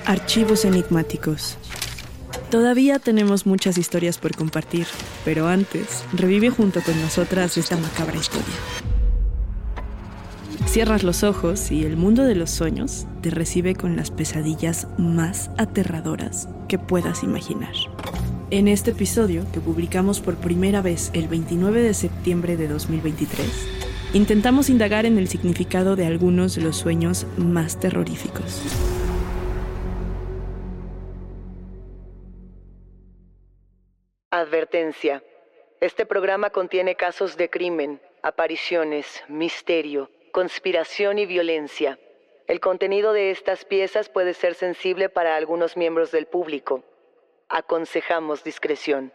Archivos enigmáticos. Todavía tenemos muchas historias por compartir, pero antes, revive junto con nosotras esta macabra historia. Cierras los ojos y el mundo de los sueños te recibe con las pesadillas más aterradoras que puedas imaginar. En este episodio, que publicamos por primera vez el 29 de septiembre de 2023, intentamos indagar en el significado de algunos de los sueños más terroríficos. Advertencia. Este programa contiene casos de crimen, apariciones, misterio, conspiración y violencia. El contenido de estas piezas puede ser sensible para algunos miembros del público. Aconsejamos discreción.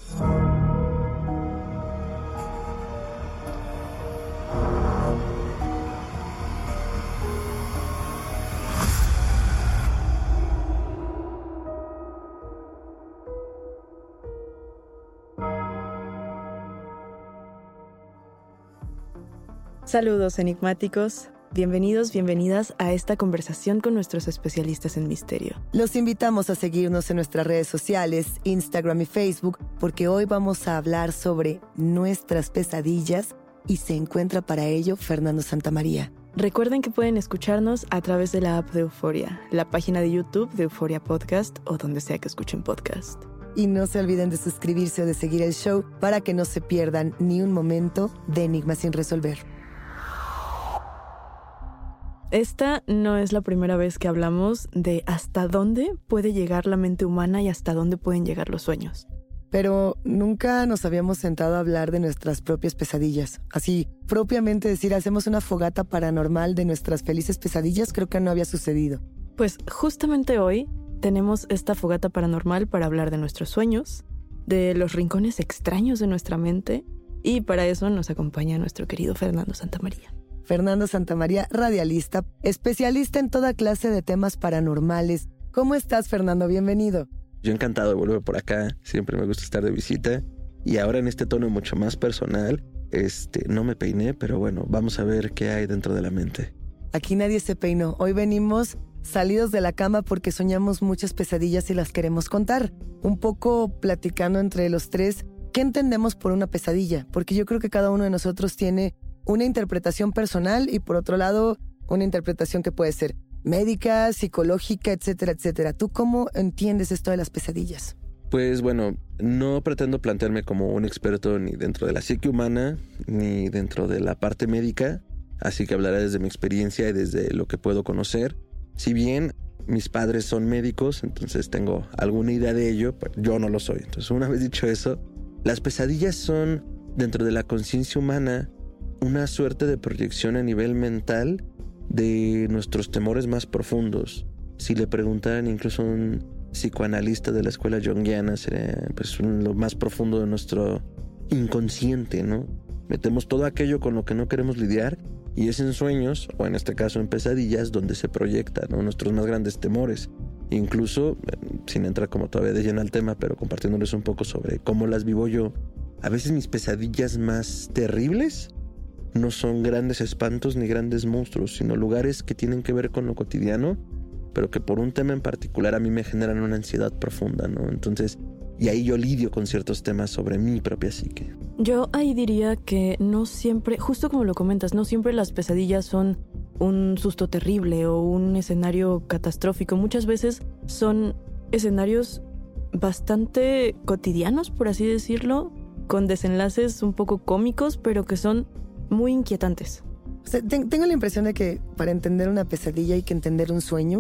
Saludos enigmáticos, bienvenidos, bienvenidas a esta conversación con nuestros especialistas en misterio. Los invitamos a seguirnos en nuestras redes sociales, Instagram y Facebook, porque hoy vamos a hablar sobre nuestras pesadillas y se encuentra para ello Fernando Santamaría. Recuerden que pueden escucharnos a través de la app de Euforia, la página de YouTube de Euforia Podcast o donde sea que escuchen podcast. Y no se olviden de suscribirse o de seguir el show para que no se pierdan ni un momento de Enigmas sin resolver. Esta no es la primera vez que hablamos de hasta dónde puede llegar la mente humana y hasta dónde pueden llegar los sueños. Pero nunca nos habíamos sentado a hablar de nuestras propias pesadillas. Así, propiamente decir, hacemos una fogata paranormal de nuestras felices pesadillas, creo que no había sucedido. Pues justamente hoy tenemos esta fogata paranormal para hablar de nuestros sueños, de los rincones extraños de nuestra mente, y para eso nos acompaña nuestro querido Fernando Santamaría. Fernando Santamaría, radialista, especialista en toda clase de temas paranormales. ¿Cómo estás, Fernando? Bienvenido. Yo encantado de volver por acá, siempre me gusta estar de visita. Y ahora en este tono mucho más personal, no me peiné, pero bueno, vamos a ver qué hay dentro de la mente. Aquí nadie se peinó. Hoy venimos salidos de la cama porque soñamos muchas pesadillas y las queremos contar. Un poco platicando entre los tres, ¿qué entendemos por una pesadilla? Porque yo creo que cada uno de nosotros tiene una interpretación personal y por otro lado, una interpretación que puede ser médica, psicológica, etcétera, etcétera. ¿Tú cómo entiendes esto de las pesadillas? Pues bueno, no pretendo plantearme como un experto ni dentro de la psique humana, ni dentro de la parte médica, así que hablaré desde mi experiencia y desde lo que puedo conocer. Si bien mis padres son médicos, entonces tengo alguna idea de ello, pero yo no lo soy. Entonces, una vez dicho eso, las pesadillas son, dentro de la conciencia humana, una suerte de proyección a nivel mental de nuestros temores más profundos. Si le preguntaran incluso a un psicoanalista de la escuela junguiana, sería pues lo más profundo de nuestro inconsciente, ¿no? Metemos todo aquello con lo que no queremos lidiar y es en sueños, o en este caso en pesadillas, donde se proyectan, ¿no?, nuestros más grandes temores. Incluso, sin entrar como todavía de lleno al tema, pero compartiéndoles un poco sobre cómo las vivo yo, a veces mis pesadillas más terribles no son grandes espantos ni grandes monstruos, sino lugares que tienen que ver con lo cotidiano, pero que por un tema en particular a mí me generan una ansiedad profunda, ¿no? Entonces, y ahí yo lidio con ciertos temas sobre mi propia psique. Yo ahí diría que no siempre, justo como lo comentas, no siempre las pesadillas son un susto terrible o un escenario catastrófico. Muchas veces son escenarios bastante cotidianos, por así decirlo, con desenlaces un poco cómicos, pero que son muy inquietantes. O sea, tengo la impresión de que para entender una pesadilla hay que entender un sueño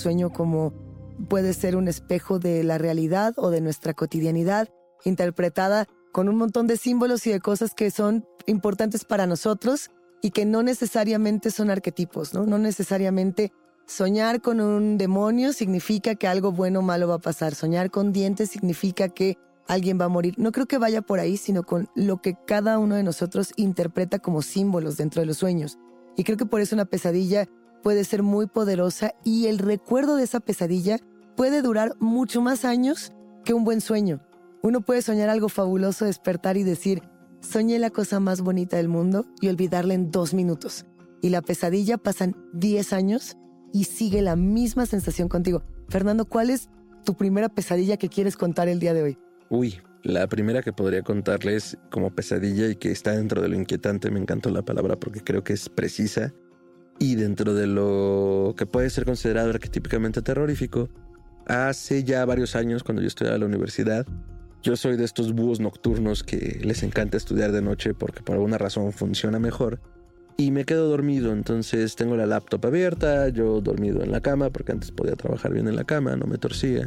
como puede ser un espejo de la realidad o de nuestra cotidianidad, interpretada con un montón de símbolos y de cosas que son importantes para nosotros y que no necesariamente son arquetipos, ¿no? No necesariamente soñar con un demonio significa que algo bueno o malo va a pasar. Soñar con dientes significa que alguien va a morir. No creo que vaya por ahí, sino con lo que cada uno de nosotros interpreta como símbolos dentro de los sueños. Y creo que por eso una pesadilla puede ser muy poderosa y el recuerdo de esa pesadilla puede durar mucho más años que un buen sueño. Uno puede soñar algo fabuloso, despertar y decir, soñé la cosa más bonita del mundo y olvidarla en 2 minutos. Y la pesadilla pasan 10 años y sigue la misma sensación contigo. Fernando, ¿cuál es tu primera pesadilla que quieres contar el día de hoy? Uy, la primera que podría contarles como pesadilla y que está dentro de lo inquietante, me encantó la palabra porque creo que es precisa, y dentro de lo que puede ser considerado arquetípicamente terrorífico, hace ya varios años, cuando yo estudiaba en la universidad, yo soy de estos búhos nocturnos que les encanta estudiar de noche porque por alguna razón funciona mejor, y me quedo dormido. Entonces tengo la laptop abierta, yo dormido en la cama porque antes podía trabajar bien en la cama, no me torcía.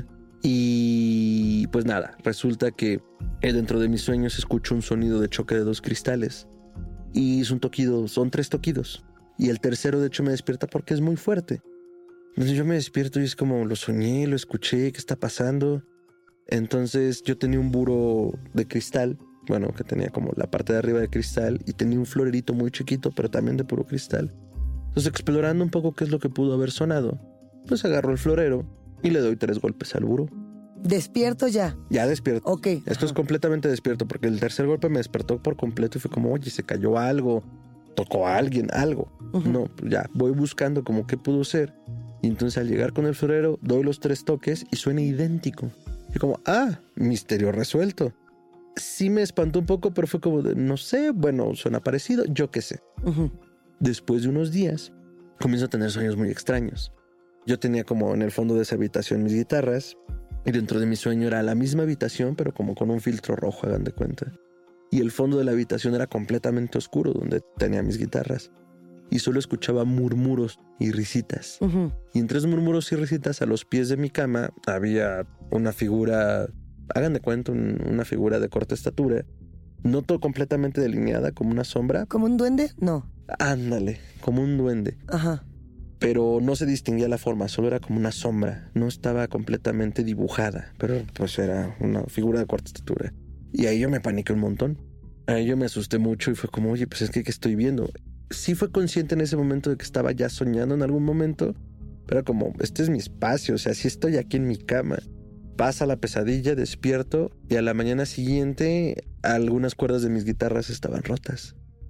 Y pues nada, resulta que dentro de mis sueños escucho un sonido de choque de 2 cristales. Y es un toquido, son 3 toquidos. Y el tercero de hecho me despierta porque es muy fuerte. Entonces yo me despierto y es como, lo soñé, lo escuché, ¿qué está pasando? Entonces yo tenía un buró de cristal, bueno, que tenía como la parte de arriba de cristal, y tenía un florerito muy chiquito, pero también de puro cristal. Entonces, explorando un poco qué es lo que pudo haber sonado, pues agarro el florero y le doy 3 golpes al buró. ¿Despierto ya? Ya despierto. Ok. Esto es completamente despierto, porque el tercer golpe me despertó por completo y fue como, oye, se cayó algo, tocó a alguien, algo. No, ya, voy buscando como qué pudo ser. Y entonces al llegar con el florero, doy los 3 toques y suena idéntico. Y como, misterio resuelto. Sí me espantó un poco, pero fue como de, no sé, bueno, suena parecido, yo qué sé. Después de unos días, comienzo a tener sueños muy extraños. Yo tenía como en el fondo de esa habitación mis guitarras, y dentro de mi sueño era la misma habitación, pero como con un filtro rojo, hagan de cuenta. Y el fondo de la habitación era completamente oscuro, donde tenía mis guitarras. Y solo escuchaba murmuros y risitas. Y entre esos murmuros y risitas, a los pies de mi cama, había una figura, hagan de cuenta, una figura de corta estatura, no todo completamente delineada, como una sombra. ¿Como un duende? No. Ándale, como un duende. Ajá. Pero no se distinguía la forma, solo era como una sombra. No estaba completamente dibujada, pero pues era una figura de corta estatura. Y ahí yo me paniqué un montón. Ahí yo me asusté mucho y fue como, oye, pues es que ¿qué estoy viendo? Sí fue consciente en ese momento de que estaba ya soñando en algún momento, pero como, este es mi espacio, o sea, sí estoy aquí en mi cama. Pasa la pesadilla, despierto, y a la mañana siguiente algunas cuerdas de mis guitarras estaban rotas.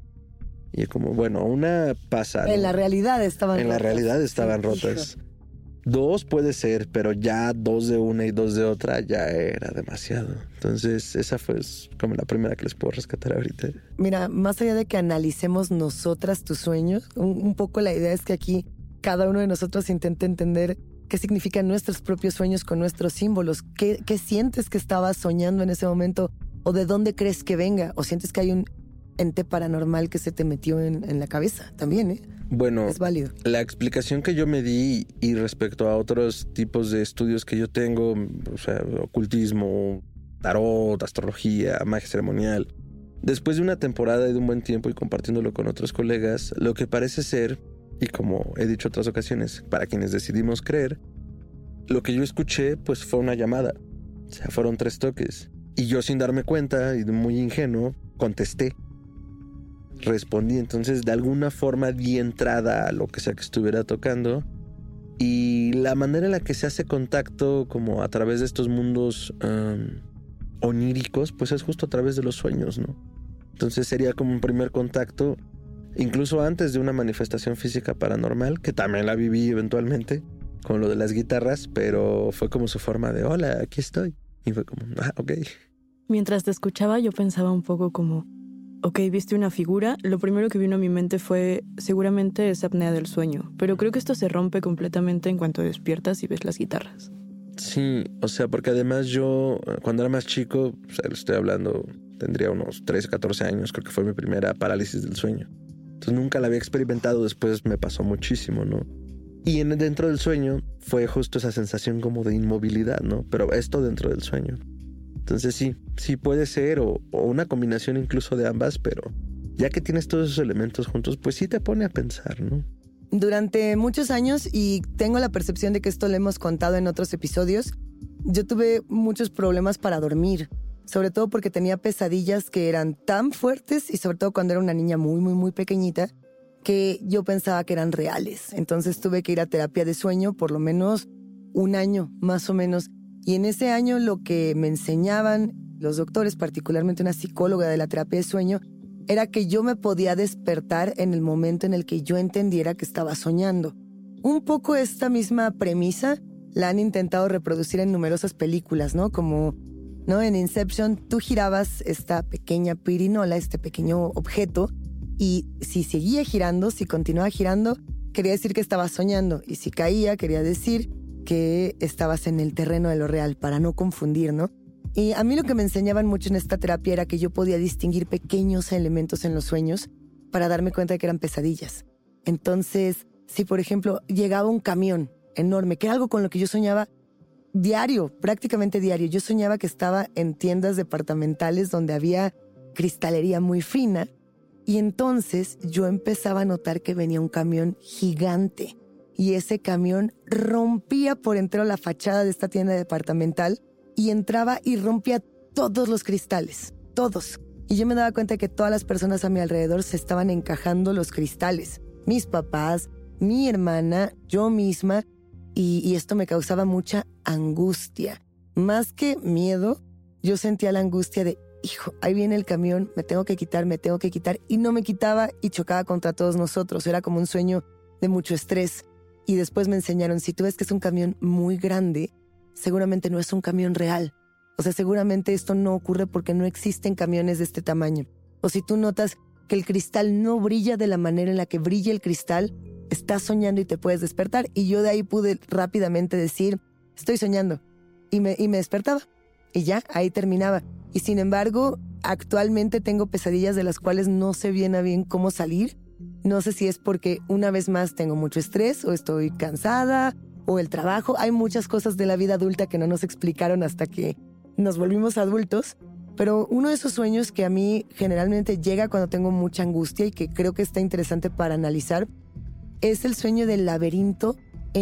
Y como, bueno, una pasa, ¿no? En la realidad estaban rotas. En la realidad estaban rotas. 2 puede ser, pero ya 2 de una y 2 de otra ya era demasiado. Entonces esa fue como la primera que les puedo rescatar ahorita. Mira, más allá de que analicemos nosotras tus sueños, un poco la idea es que aquí cada uno de nosotros intente entender qué significan nuestros propios sueños con nuestros símbolos. ¿Qué sientes que estabas soñando en ese momento? ¿O de dónde crees que venga? ¿O sientes que hay un ente paranormal que se te metió en la cabeza también, ¿eh? Bueno, es válido. La explicación que yo me di y respecto a otros tipos de estudios que yo tengo, o sea, ocultismo, tarot, astrología, magia ceremonial, después de una temporada y de un buen tiempo y compartiéndolo con otros colegas, lo que parece ser, y como he dicho otras ocasiones, para quienes decidimos creer, lo que yo escuché pues fue una llamada. O sea, fueron 3 toques. Y yo sin darme cuenta y muy ingenuo, contesté. Respondí, entonces de alguna forma di entrada a lo que sea que estuviera tocando, y la manera en la que se hace contacto como a través de estos mundos oníricos pues es justo a través de los sueños, ¿no? Entonces sería como un primer contacto, incluso antes de una manifestación física paranormal, que también la viví eventualmente con lo de las guitarras, pero fue como su forma de hola, aquí estoy, y fue como ok. Mientras te escuchaba yo pensaba un poco como, ok, viste una figura, lo primero que vino a mi mente fue seguramente es apnea del sueño, pero creo que esto se rompe completamente en cuanto despiertas y ves las guitarras. Sí, o sea, porque además yo cuando era más chico, o sea, le estoy hablando, tendría unos 13, 14 años, creo que fue mi primera parálisis del sueño. Entonces nunca la había experimentado, después me pasó muchísimo, ¿no? Y dentro del sueño fue justo esa sensación como de inmovilidad, ¿no? Pero esto dentro del sueño. Entonces sí puede ser, o una combinación incluso de ambas, pero ya que tienes todos esos elementos juntos, pues sí te pone a pensar, ¿no? Durante muchos años, y tengo la percepción de que esto lo hemos contado en otros episodios, yo tuve muchos problemas para dormir, sobre todo porque tenía pesadillas que eran tan fuertes, y sobre todo cuando era una niña muy, muy, muy pequeñita, que yo pensaba que eran reales. Entonces tuve que ir a terapia de sueño por lo menos 1 año, más o menos. Y en ese año lo que me enseñaban los doctores, particularmente una psicóloga de la terapia de sueño, era que yo me podía despertar en el momento en el que yo entendiera que estaba soñando. un poco esta misma premisa la han intentado reproducir en numerosas películas, ¿no? Como, ¿no? En Inception tú girabas esta pequeña pirinola, este pequeño objeto, y si seguía girando, si continuaba girando, quería decir que estabas soñando, y si caía, quería decir que estabas en el terreno de lo real, para no confundir, ¿no? Y a mí lo que me enseñaban mucho en esta terapia era que yo podía distinguir pequeños elementos en los sueños para darme cuenta de que eran pesadillas. Entonces, si por ejemplo llegaba un camión enorme, que era algo con lo que yo soñaba diario, prácticamente diario. Yo soñaba que estaba en tiendas departamentales donde había cristalería muy fina, y entonces yo empezaba a notar que venía un camión gigante, y ese camión rompía por entero la fachada de esta tienda departamental y entraba y rompía todos los cristales, todos. Y yo me daba cuenta de que todas las personas a mi alrededor se estaban encajando los cristales. Mis papás, mi hermana, yo misma, y esto me causaba mucha angustia. Más que miedo, yo sentía la angustia de, hijo, ahí viene el camión, me tengo que quitar, y no me quitaba y chocaba contra todos nosotros. Era como un sueño de mucho estrés. Y después me enseñaron, si tú ves que es un camión muy grande, seguramente no es un camión real. O sea, seguramente esto no ocurre porque no existen camiones de este tamaño. O si tú notas que el cristal no brilla de la manera en la que brilla el cristal, estás soñando y te puedes despertar. Y yo de ahí pude rápidamente decir, estoy soñando. Y me despertaba. Y ya, ahí terminaba. Y sin embargo, actualmente tengo pesadillas de las cuales no sé bien a bien cómo salir. No sé si es porque una vez más tengo mucho estrés, o estoy cansada, o el trabajo. Hay muchas cosas de la vida adulta que no nos explicaron hasta que nos volvimos adultos. Pero uno de esos sueños que a mí generalmente llega cuando tengo mucha angustia y que creo que está interesante para analizar es el sueño del laberinto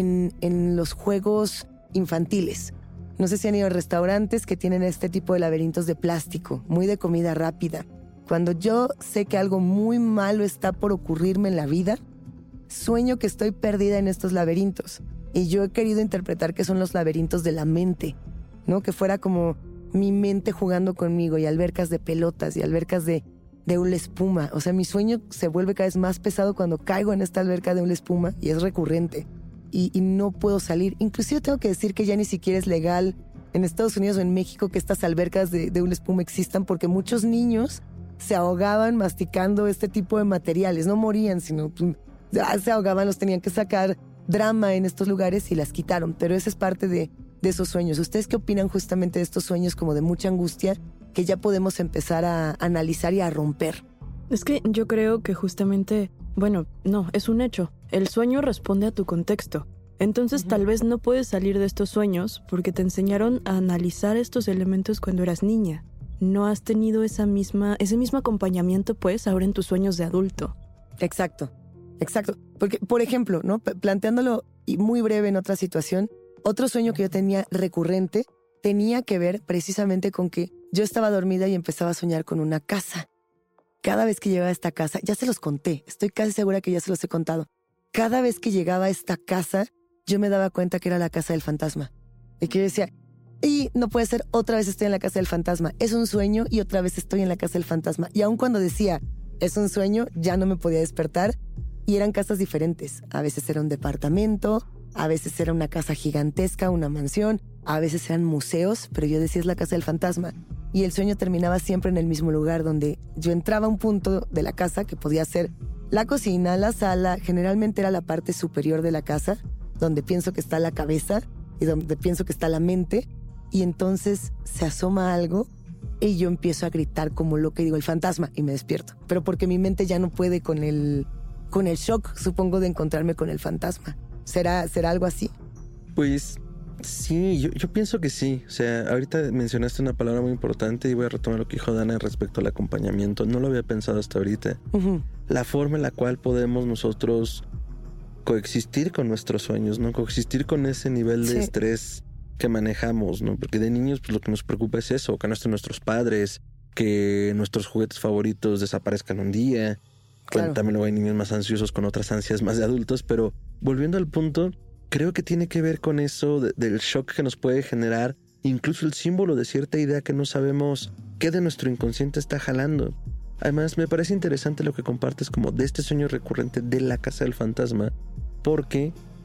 en los juegos infantiles. No sé si han ido a restaurantes que tienen este tipo de laberintos de plástico, muy de comida rápida. Cuando yo sé que algo muy malo está por ocurrirme en la vida, sueño que estoy perdida en estos laberintos. Y yo he querido interpretar que son los laberintos de la mente, ¿no? Que fuera como mi mente jugando conmigo, y albercas de pelotas y albercas de una espuma. O sea, mi sueño se vuelve cada vez más pesado cuando caigo en esta alberca de una espuma, y es recurrente. Y no puedo salir. Inclusive tengo que decir que ya ni siquiera es legal en Estados Unidos o en México que estas albercas de una espuma existan, porque muchos niños se ahogaban masticando este tipo de materiales. No morían, sino se ahogaban, los tenían que sacar. Drama en estos lugares y las quitaron. Pero esa es parte de esos sueños. ¿Ustedes qué opinan justamente de estos sueños como de mucha angustia que ya podemos empezar a analizar y a romper? Es que yo creo que justamente, bueno, no, es un hecho. El sueño responde a tu contexto. Entonces tal vez no puedes salir de estos sueños porque te enseñaron a analizar estos elementos cuando eras niña. No has tenido ese mismo acompañamiento, pues, ahora en tus sueños de adulto. Exacto. Porque, por ejemplo, ¿no? Planteándolo y muy breve en otra situación, otro sueño que yo tenía recurrente tenía que ver precisamente con que yo estaba dormida y empezaba a soñar con una casa. Cada vez que llegaba a esta casa, ya se los conté, estoy casi segura que ya se los he contado. Cada vez que llegaba a esta casa, yo me daba cuenta que era la casa del fantasma. Y que yo decía, y no puede ser, otra vez estoy en la casa del fantasma. Es un sueño y otra vez estoy en la casa del fantasma. Y aun cuando decía, es un sueño, ya no me podía despertar. Y eran casas diferentes. A veces era un departamento, a veces era una casa gigantesca, una mansión, a veces eran museos, pero yo decía es la casa del fantasma. Y el sueño terminaba siempre en el mismo lugar, donde yo entraba a un punto de la casa que podía ser la cocina, la sala, generalmente era la parte superior de la casa, donde pienso que está la cabeza y donde pienso que está la mente, y entonces se asoma algo y yo empiezo a gritar como loca y digo, el fantasma, y me despierto. Pero porque mi mente ya no puede con el shock, supongo, de encontrarme con el fantasma. ¿Será algo así? Pues sí, yo pienso que sí. O sea, ahorita mencionaste una palabra muy importante y voy a retomar lo que dijo Dana respecto al acompañamiento. No lo había pensado hasta ahorita. Uh-huh. La forma en la cual podemos nosotros coexistir con nuestros sueños, ¿no? Coexistir con ese nivel de estrés que manejamos, ¿no? Porque de niños, pues lo que nos preocupa es eso, que no estén nuestros padres, que nuestros juguetes favoritos desaparezcan un día. Claro. Bueno, también luego hay niños más ansiosos con otras ansias más de adultos, pero volviendo al punto, creo que tiene que ver con eso del shock que nos puede generar, incluso el símbolo de cierta idea que no sabemos qué de nuestro inconsciente está jalando. Además, me parece interesante lo que compartes como de este sueño recurrente de la casa del fantasma, porque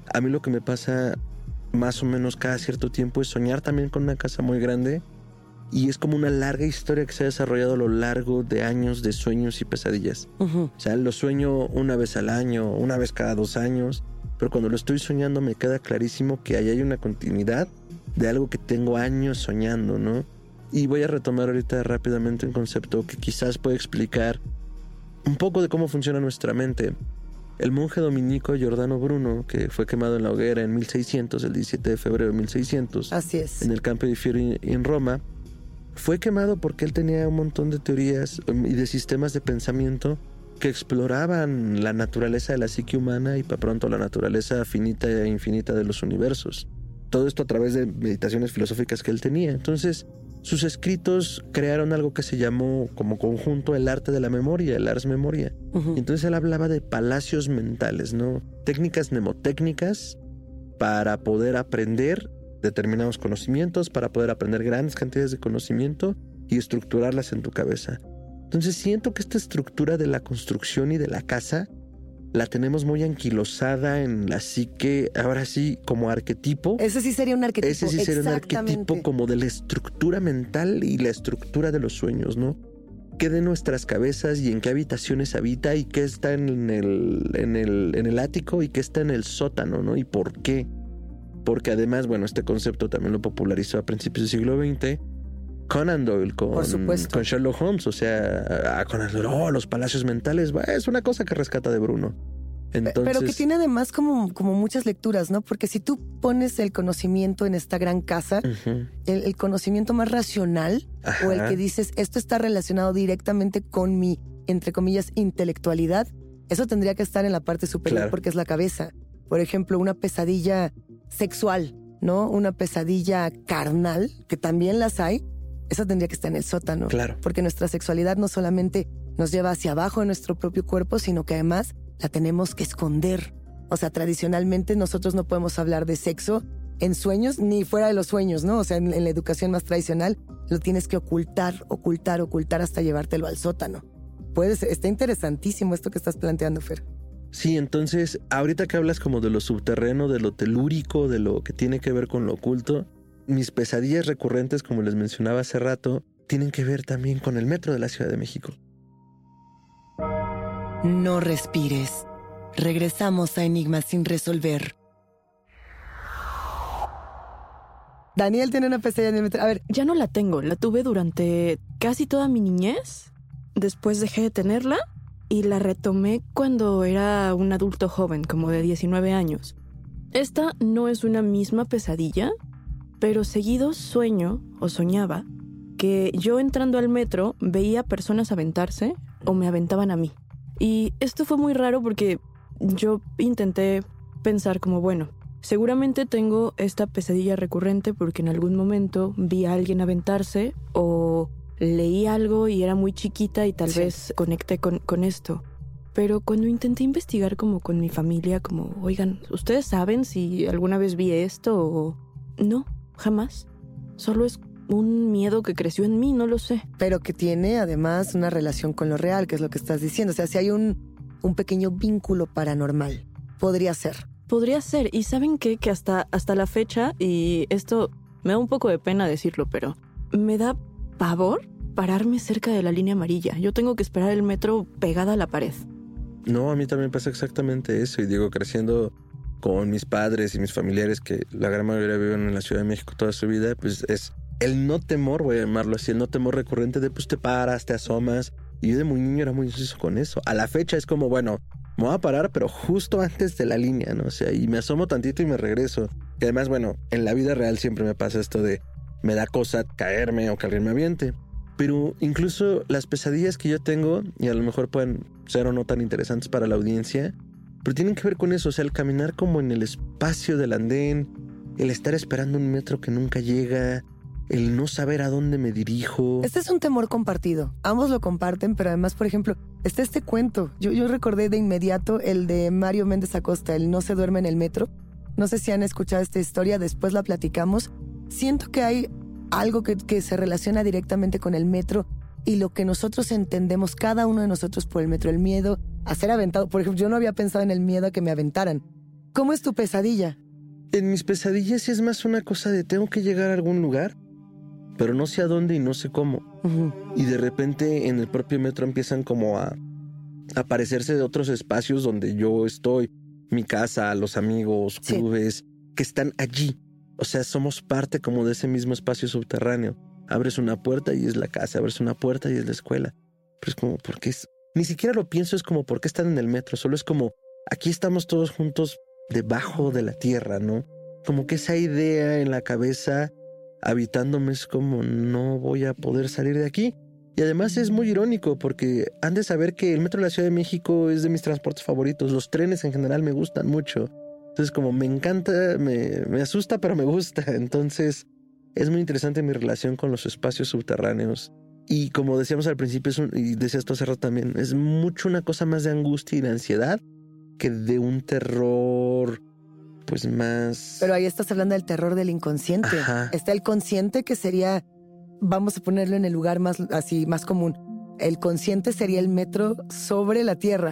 A mí lo que me pasa más o menos cada cierto tiempo es soñar también con una casa muy grande, y es como una larga historia que se ha desarrollado a lo largo de años de sueños y pesadillas. O sea, lo sueño una vez al año, una vez cada 2 años, pero cuando lo estoy soñando me queda clarísimo que ahí hay una continuidad de algo que tengo años soñando, ¿no? Y voy a retomar ahorita rápidamente un concepto que quizás puede explicar un poco de cómo funciona nuestra mente. El monje dominico Giordano Bruno, que fue quemado en la hoguera en 1600, el 17 de febrero de 1600, así es, en el Campo di Fiori en Roma, fue quemado porque él tenía un montón de teorías y de sistemas de pensamiento que exploraban la naturaleza de la psique humana y para pronto la naturaleza finita e infinita de los universos. Todo esto a través de meditaciones filosóficas que él tenía. Entonces, sus escritos crearon algo que se llamó como conjunto el arte de la memoria, el ars memoria. Y entonces él hablaba de palacios mentales, ¿no? Técnicas mnemotécnicas para poder aprender determinados conocimientos, para poder aprender grandes cantidades de conocimiento y estructurarlas en tu cabeza. Entonces siento que esta estructura de la construcción y de la casa la tenemos muy anquilosada en la psique, ahora sí, como arquetipo. Ese sí sería un arquetipo. Ese sí sería un arquetipo como de la estructura mental y la estructura de los sueños, ¿no? ¿Qué de nuestras cabezas y en qué habitaciones habita y qué está en el ático y qué está en el sótano, ¿no? ¿Y por qué? Porque además, bueno, este concepto también lo popularizó a principios del siglo XX Conan Doyle con Sherlock Holmes. O sea, Conan Doyle, los palacios mentales, es una cosa que rescata de Bruno. Entonces, pero que tiene además como muchas lecturas, ¿no? Porque si tú pones el conocimiento en esta gran casa, el conocimiento más racional, o el que dices, esto está relacionado directamente con mi, entre comillas, intelectualidad, eso tendría que estar en la parte superior, porque es la cabeza. Por ejemplo, una pesadilla sexual, ¿no? Una pesadilla carnal, que también las hay, esa tendría que estar en el sótano. Claro. Porque nuestra sexualidad no solamente nos lleva hacia abajo de nuestro propio cuerpo, sino que además la tenemos que esconder. O sea, tradicionalmente nosotros no podemos hablar de sexo en sueños ni fuera de los sueños, ¿no? O sea, en la educación más tradicional lo tienes que ocultar hasta llevártelo al sótano. Está interesantísimo esto que estás planteando, Fer. Sí, entonces, ahorita que hablas como de lo subterreno, de lo telúrico, de lo que tiene que ver con lo oculto, mis pesadillas recurrentes, como les mencionaba hace rato, tienen que ver también con el metro de la Ciudad de México. No respires. Regresamos a Enigmas sin resolver. Daniel tiene una pesadilla en el metro. A ver, ya no la tengo. La tuve durante casi toda mi niñez. Después dejé de tenerla y la retomé cuando era un adulto joven, como de 19 años. Esta no es una misma pesadilla, pero seguido sueño o soñaba que yo entrando al metro veía personas aventarse o me aventaban a mí. Y esto fue muy raro porque yo intenté pensar como, bueno, seguramente tengo esta pesadilla recurrente porque en algún momento vi a alguien aventarse o leí algo y era muy chiquita y tal vez conecté con esto. Pero cuando intenté investigar como con mi familia, como, oigan, ¿ustedes saben si alguna vez vi esto o...? No, jamás. Solo es un miedo que creció en mí, no lo sé. Pero que tiene además una relación con lo real, que es lo que estás diciendo. O sea, si hay un pequeño vínculo paranormal. Podría ser. Podría ser. Y ¿saben qué? Que hasta la fecha, y esto me da un poco de pena decirlo, pero me da pavor pararme cerca de la línea amarilla. Yo tengo que esperar el metro pegada a la pared. No, a mí también pasa exactamente eso. Y digo, creciendo con mis padres y mis familiares, que la gran mayoría viven en la Ciudad de México toda su vida, pues es el no temor, voy a llamarlo así, el no temor recurrente de pues te paras, te asomas. Y yo de muy niño era muy ansioso con eso. A la fecha es como, bueno, me voy a parar, pero justo antes de la línea, ¿no? O sea, y me asomo tantito y me regreso. Y además, bueno, en la vida real siempre me pasa esto de me da cosa caerme o que alguien me aviente. Pero incluso las pesadillas que yo tengo, y a lo mejor pueden ser o no tan interesantes para la audiencia, pero tienen que ver con eso, o sea, el caminar como en el espacio del andén, el estar esperando un metro que nunca llega, el no saber a dónde me dirijo. Este es un temor compartido. Ambos lo comparten, pero además, por ejemplo, está este cuento. Yo recordé de inmediato el de Mario Méndez Acosta, el No se duerme en el metro. No sé si han escuchado esta historia, después la platicamos. Siento que hay algo que se relaciona directamente con el metro y lo que nosotros entendemos, cada uno de nosotros por el metro, el miedo a ser aventado. Por ejemplo, yo no había pensado en el miedo a que me aventaran, ¿Cómo es tu pesadilla? En mis pesadillas sí es más una cosa de tengo que llegar a algún lugar, pero no sé a dónde y no sé cómo. Uh-huh. Y de repente en el propio metro empiezan como a aparecerse de otros espacios donde yo estoy, mi casa, los amigos, clubes, que están allí. O sea, somos parte como de ese mismo espacio subterráneo. Abres una puerta y es la casa, abres una puerta y es la escuela. Pero es como, ¿por qué? Ni siquiera lo pienso, es como, ¿por qué están en el metro? Solo es como, aquí estamos todos juntos debajo de la tierra, ¿no? Como que esa idea en la cabeza habitándome es como, no voy a poder salir de aquí. Y además es muy irónico porque han de saber que el metro de la Ciudad de México es de mis transportes favoritos. Los trenes en general me gustan mucho. Entonces como me encanta, me asusta, pero me gusta. Entonces es muy interesante mi relación con los espacios subterráneos. Y como decíamos al principio, y decías tú hace rato también, es mucho una cosa más de angustia y de ansiedad que de un terror pues más... Pero ahí estás hablando del terror del inconsciente. Ajá. Está el consciente, que sería, vamos a ponerlo en el lugar más común. El consciente sería el metro sobre la tierra.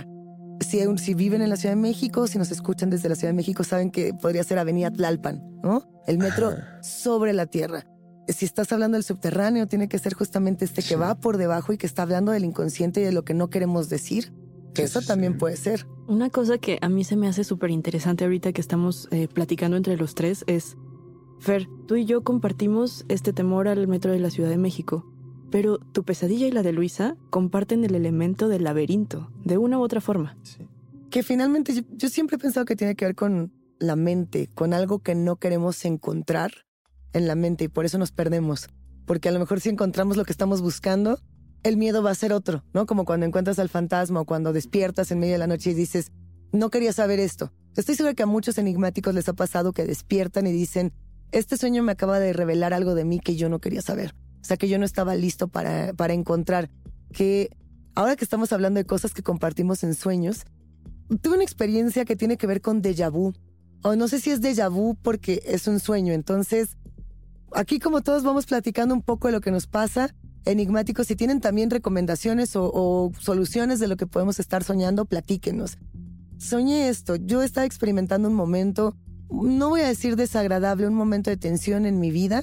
Si viven en la Ciudad de México, si nos escuchan desde la Ciudad de México, saben que podría ser Avenida Tlalpan, ¿no? El metro sobre la tierra. Si estás hablando del subterráneo, tiene que ser justamente que va por debajo y que está hablando del inconsciente y de lo que no queremos decir. Que eso también puede ser. Una cosa que a mí se me hace súper interesante ahorita que estamos platicando entre los tres es, Fer, tú y yo compartimos este temor al metro de la Ciudad de México, pero tu pesadilla y la de Luisa comparten el elemento del laberinto, de una u otra forma. Sí. Que finalmente yo siempre he pensado que tiene que ver con la mente, con algo que no queremos encontrar en la mente y por eso nos perdemos. Porque a lo mejor si encontramos lo que estamos buscando, el miedo va a ser otro, ¿no? Como cuando encuentras al fantasma o cuando despiertas en medio de la noche y dices, no quería saber esto. Estoy segura que a muchos enigmáticos les ha pasado que despiertan y dicen, este sueño me acaba de revelar algo de mí que yo no quería saber. O sea, que yo no estaba listo para encontrar. Que ahora que estamos hablando de cosas que compartimos en sueños, tuve una experiencia que tiene que ver con déjà vu. O no sé si es déjà vu porque es un sueño. Entonces, aquí como todos vamos platicando un poco de lo que nos pasa. Enigmáticos, si tienen también recomendaciones o soluciones de lo que podemos estar soñando, platíquenos. Soñé esto. Yo estaba experimentando un momento, no voy a decir desagradable, un momento de tensión en mi vida.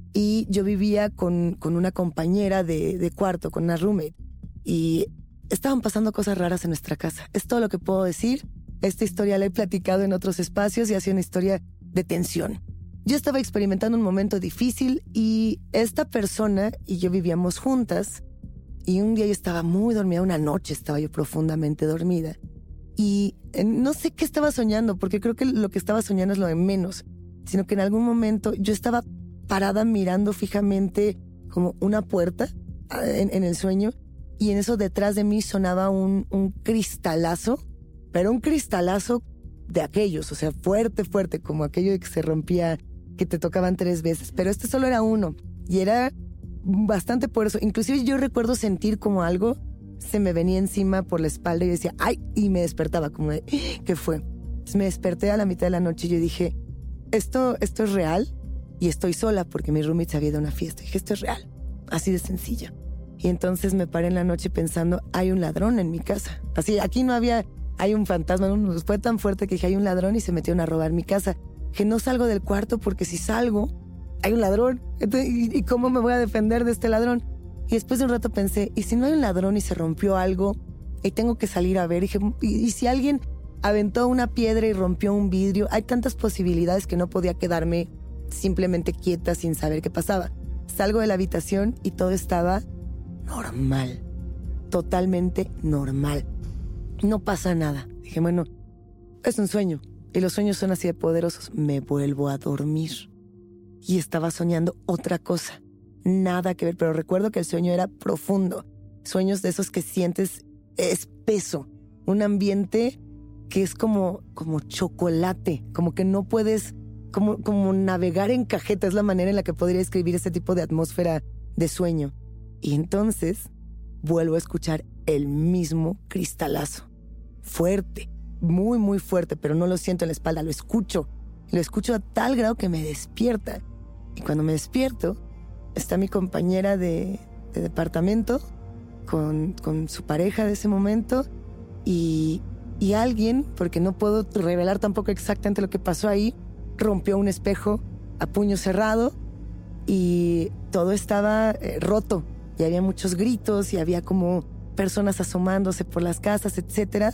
Y yo vivía con una compañera de cuarto, con una roommate. Y estaban pasando cosas raras en nuestra casa. Es todo lo que puedo decir. Esta historia la he platicado en otros espacios y ha sido una historia de tensión. Yo estaba experimentando un momento difícil y esta persona y yo vivíamos juntas. Y un día yo estaba muy dormida, una noche estaba yo profundamente dormida. Y no sé qué estaba soñando, porque creo que lo que estaba soñando es lo de menos. Sino que en algún momento yo estaba parada mirando fijamente como una puerta en el sueño. Y en eso detrás de mí sonaba un cristalazo, pero un cristalazo de aquellos, o sea, fuerte, fuerte, como aquello de que se rompía, que te tocaban 3 veces. Pero este solo era uno y era bastante poderoso. Inclusive yo recuerdo sentir como algo se me venía encima por la espalda y decía, ¡ay! Y me despertaba como de, ¿qué fue? Entonces me desperté a la mitad de la noche y yo dije, ¿esto es real? Y estoy sola porque mi roommate se había ido a una fiesta. Y dije, esto es real, así de sencillo. Y entonces me paré en la noche pensando, hay un ladrón en mi casa. Así, aquí no había, hay un fantasma. No, fue tan fuerte que dije, hay un ladrón y se metieron a robar mi casa. Que no salgo del cuarto porque si salgo, hay un ladrón. Entonces, ¿y cómo me voy a defender de este ladrón? Y después de un rato pensé, ¿y si no hay un ladrón y se rompió algo y tengo que salir a ver? Y dije, ¿y si alguien aventó una piedra y rompió un vidrio? Hay tantas posibilidades que no podía quedarme simplemente quieta sin saber qué pasaba. Salgo de la habitación y todo estaba normal, totalmente normal. No pasa nada. Dije, bueno, es un sueño y los sueños son así de poderosos. Me vuelvo a dormir y estaba soñando otra cosa. Nada que ver, pero recuerdo que el sueño era profundo. Sueños de esos que sientes espeso. Un ambiente que es como chocolate, como que no puedes, como navegar en cajeta. Es la manera en la que podría describir ese tipo de atmósfera de sueño. Y entonces vuelvo a escuchar el mismo cristalazo. Fuerte, muy, muy fuerte, pero no lo siento en la espalda, lo escucho. Lo escucho a tal grado que me despierta. Y cuando me despierto, está mi compañera de departamento con su pareja de ese momento y y alguien, porque no puedo revelar tampoco exactamente lo que pasó ahí, rompió un espejo a puño cerrado y todo estaba roto. Y había muchos gritos y había como personas asomándose por las casas, etcétera.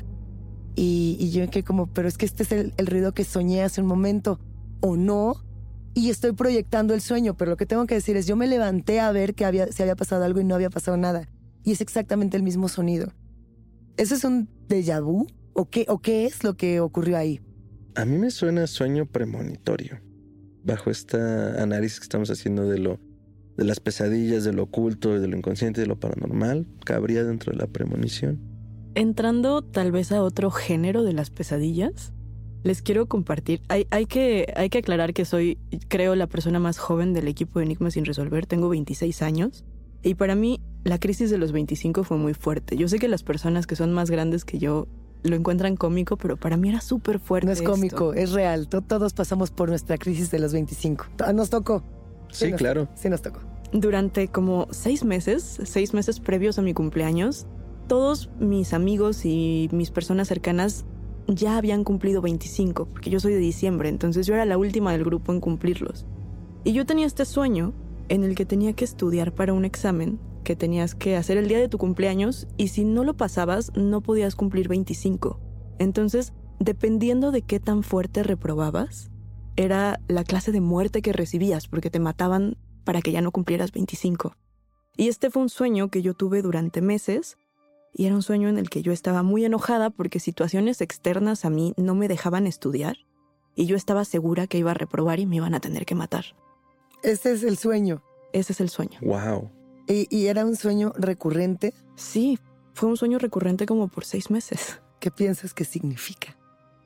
Y yo que como, pero es que este es el ruido que soñé hace un momento, o no, y estoy proyectando el sueño. Pero lo que tengo que decir es, yo me levanté a ver que si había pasado algo y no había pasado nada. Y es exactamente el mismo sonido. ¿Eso es un déjà vu? ¿O qué es lo que ocurrió ahí? A mí me suena sueño premonitorio. Bajo este análisis que estamos haciendo de las pesadillas, de lo oculto, de lo inconsciente, de lo paranormal, cabría dentro de la premonición. Entrando tal vez a otro género de las pesadillas, les quiero compartir. Hay que aclarar que soy, creo, la persona más joven del equipo de Enigmas sin resolver. Tengo 26 años. Y para mí, la crisis de los 25 fue muy fuerte. Yo sé que las personas que son más grandes que yo lo encuentran cómico, pero para mí era súper fuerte. No es cómico, esto. es real. Todos pasamos por nuestra crisis de los 25. Nos tocó. Sí, claro. Sí nos tocó. Durante como 6 meses previos a mi cumpleaños, todos mis amigos y mis personas cercanas ya habían cumplido 25, porque yo soy de diciembre, entonces yo era la última del grupo en cumplirlos. Y yo tenía este sueño en el que tenía que estudiar para un examen que tenías que hacer el día de tu cumpleaños, y si no lo pasabas, no podías cumplir 25. Entonces, dependiendo de qué tan fuerte reprobabas, era la clase de muerte que recibías, porque te mataban para que ya no cumplieras 25. Y este fue un sueño que yo tuve durante meses, y era un sueño en el que yo estaba muy enojada porque situaciones externas a mí no me dejaban estudiar, y yo estaba segura que iba a reprobar y me iban a tener que matar. Ese es el sueño. Ese es el sueño. Wow. ¿Y era un sueño recurrente? Sí, fue un sueño recurrente como por 6 meses. ¿Qué piensas que significa?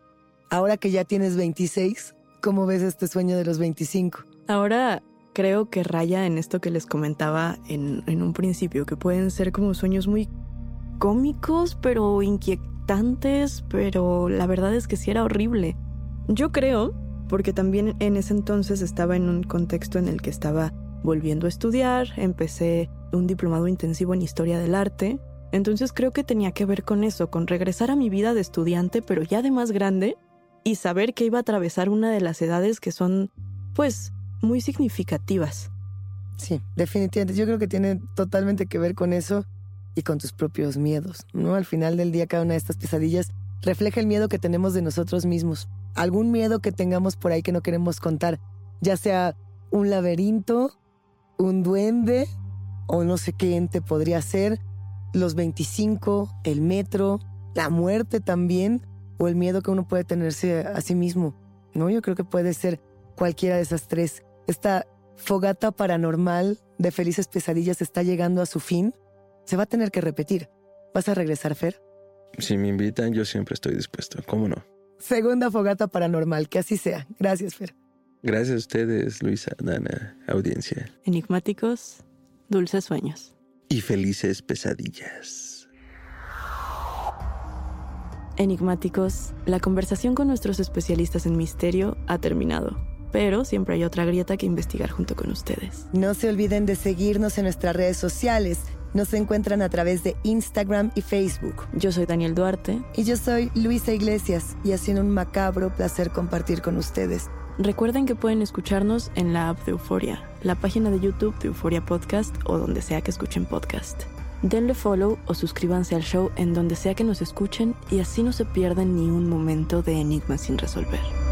Ahora que ya tienes 26, ¿cómo ves este sueño de los 25? Ahora creo que raya en esto que les comentaba en un principio, que pueden ser como sueños muy cómicos, pero inquietantes, pero la verdad es que sí era horrible. Yo creo, porque también en ese entonces estaba en un contexto en el que estaba volviendo a estudiar, empecé un diplomado intensivo en Historia del Arte, entonces creo que tenía que ver con eso, con regresar a mi vida de estudiante, pero ya de más grande, y saber que iba a atravesar una de las edades que son, pues, muy significativas. Sí, definitivamente. Yo creo que tiene totalmente que ver con eso y con tus propios miedos, ¿no? Al final del día, cada una de estas pesadillas refleja el miedo que tenemos de nosotros mismos. Algún miedo que tengamos por ahí que no queremos contar, ya sea un laberinto, un duende o no sé qué ente podría ser, los 25, el metro, la muerte también, o el miedo que uno puede tenerse a sí mismo, ¿no? Yo creo que puede ser cualquiera de esas tres. Esta fogata paranormal de felices pesadillas está llegando a su fin. Se va a tener que repetir. ¿Vas a regresar, Fer? Si me invitan, yo siempre estoy dispuesto. ¿Cómo no? Segunda fogata paranormal, que así sea. Gracias, Fer. Gracias a ustedes, Luisa, Dana, audiencia. Enigmáticos, dulces sueños. Y felices pesadillas. Enigmáticos, la conversación con nuestros especialistas en misterio ha terminado, pero siempre hay otra grieta que investigar junto con ustedes. No se olviden de seguirnos en nuestras redes sociales. Nos encuentran a través de Instagram y Facebook. Yo soy Daniel Duarte. Y yo soy Luisa Iglesias, y ha sido un macabro placer compartir con ustedes. Recuerden que pueden escucharnos en la app de Euforia, la página de YouTube de Euforia Podcast o donde sea que escuchen podcast. Denle follow o suscríbanse al show en donde sea que nos escuchen y así no se pierdan ni un momento de Enigmas sin resolver.